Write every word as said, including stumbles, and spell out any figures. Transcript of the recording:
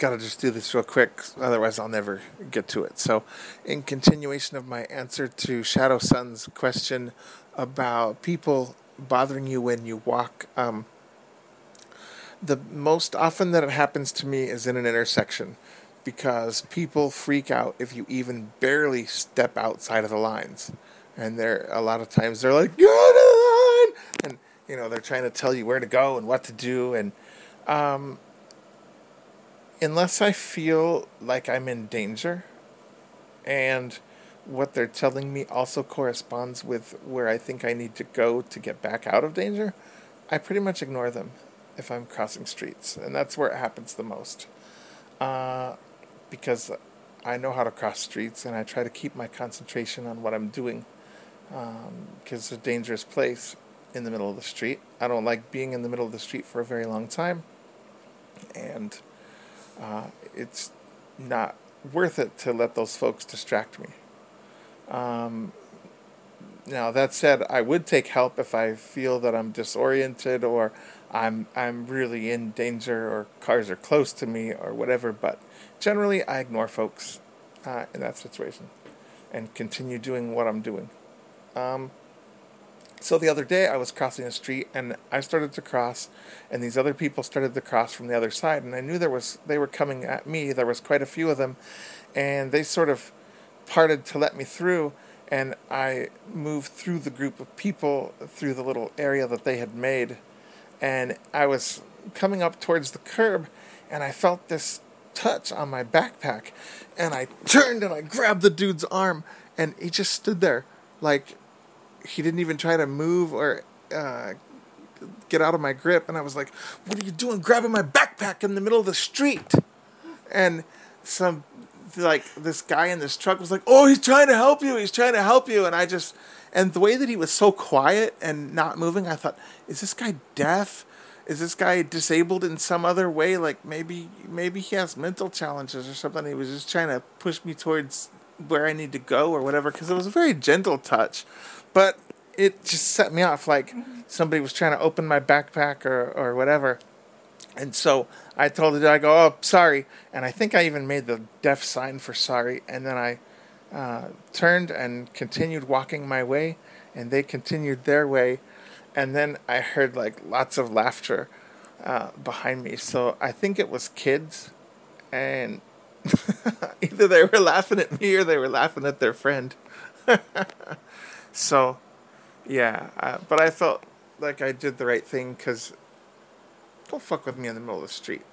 gotta just do this real quick, otherwise I'll never get to it. So, in continuation of my answer to Shadow Sun's question about people bothering you when you walk, um, the most often that it happens to me is in an intersection, because people freak out if you even barely step outside of the lines. And they're a lot of times they're like, "Go to the line!" And you know, they're trying to tell you where to go and what to do. And um, unless I feel like I'm in danger, and what they're telling me also corresponds with where I think I need to go to get back out of danger, I pretty much ignore them if I'm crossing streets. And that's where it happens the most. Uh, because I know how to cross streets, and I try to keep my concentration on what I'm doing. Because um, it's a dangerous place in the middle of the street. I don't like being in the middle of the street for a very long time. And uh, it's not worth it to let those folks distract me. Um, now that said, I would take help if I feel that I'm disoriented, or I'm I'm really in danger, or cars are close to me, or whatever. But generally, I ignore folks uh, in that situation and continue doing what I'm doing. Um, so the other day, I was crossing a street, and I started to cross, and these other people started to cross from the other side, and I knew there was they were coming at me. There was quite a few of them, and they sort of parted to let me through, and I moved through the group of people, through the little area that they had made, and I was coming up towards the curb, and I felt this touch on my backpack, and I turned and I grabbed the dude's arm, and he just stood there like he didn't even try to move or uh, get out of my grip. And I was like, "What are you doing grabbing my backpack in the middle of the street?" And some, like, this guy in this truck was like, "Oh, he's trying to help you, he's trying to help you." And I just, and the way that he was so quiet and not moving, I thought, is this guy deaf? Is this guy disabled in some other way? Like, maybe, maybe he has mental challenges or something. He was just trying to push me towards where I need to go or whatever, because it was a very gentle touch. But it just set me off, like somebody was trying to open my backpack or, or whatever. And so I told the guy, I go, "Oh, sorry." And I think I even made the deaf sign for sorry. And then I uh, turned and continued walking my way, and they continued their way. And then I heard like lots of laughter uh, behind me. So I think it was kids, and either they were laughing at me or they were laughing at their friend. So, yeah, uh, but I felt like I did the right thing, because don't fuck with me in the middle of the street.